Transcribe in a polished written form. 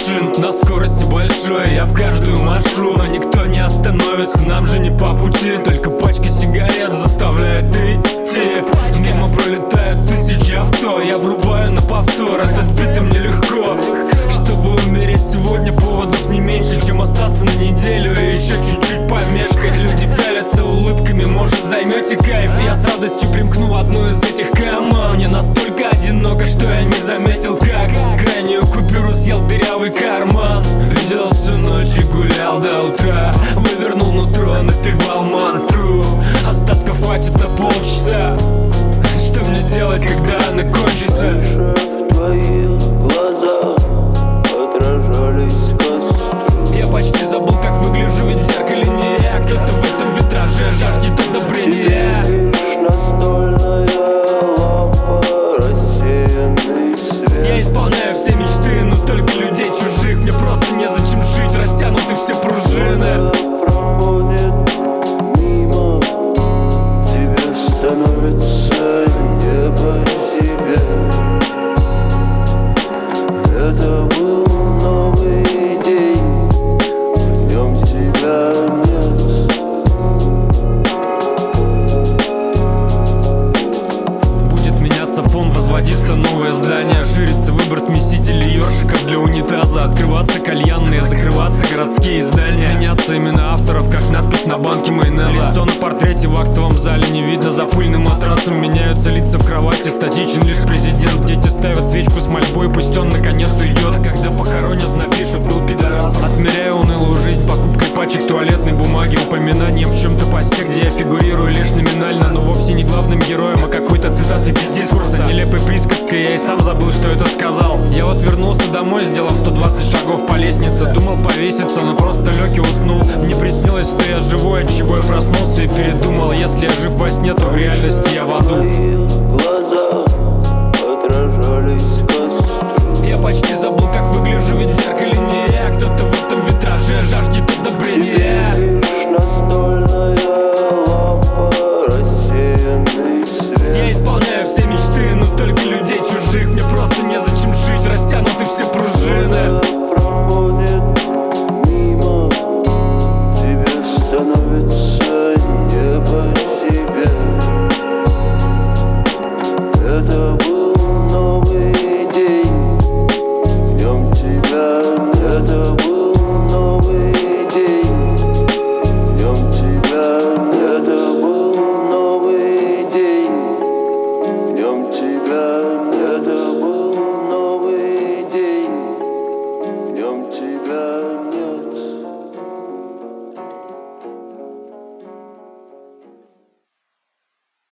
машин на скорости большой, я в каждую машу, но никто не остановится, нам же не по пути. Только пачка сигарет заставляет идти. Мимо пролетают тысячи авто, я врубаю на повтор, от отбиты мне легко. Чтобы умереть сегодня, поводов не меньше, чем остаться на неделю и еще чуть-чуть помешкать. Люди пялятся улыбками, может займете кайф. Я с радостью примкну одну из этих команд. Мне настолько одиноко, что я не заметил, как крайнюю купюру съел дырявый карман. Видел всю ночь и гулял до утра, вывернул нутро, напевал мантру. Остатков хватит на полчаса. Что мне делать, когда она кончится? В твоих глазах отражались костры. Я почти забыл, как выгляжу, ведь в зеркале не я. Кто-то в этом витраже жаждет одобрения. Лишь настольная лампа, рассеянный свет. Я исполняю все мечты, но только людей чужих. Мне просто незачем жить, растянуты все пружины. Проходит мимо, тебе становится не по себе. Это был новый день, в нем тебя нет. Будет меняться фон, возводиться новое здание, ширится выбор смесителей, ёршиков для унитаза. Открываться кальянные, закрываться городские здания. Меняться имена авторов, как надпись на банке майонеза. Лицо на портрете в актовом зале не видно за пыльным матрасом. Меняются лица в кровати, статичен лишь президент. Дети ставят свечку с мольбой, пусть он наконец уйдет. А когда похоронят, напишут: был пидорас. Отмеряю унылую жизнь покупкой пачек туалетной бумаги, упоминанием в чем-то посте, где я фигурирую лишь номинально, но вовсе не главным героем, а какой-то цитатой без дискурса. Нелепой присказкой, я и сам забыл, что это сказал. Я вот вернулся домой, сделав 120 шагов по лестнице. Думал повеситься, но просто лег и уснул. Мне приснилось, что я живой, от чего я проснулся и передумал: если я жив во сне, то в реальности я в аду. В твоих глазах отражались костры. Я почти забыл, как выгляжу, ведь в зеркале не я. Кто-то в этом витраже жаждет одобрения.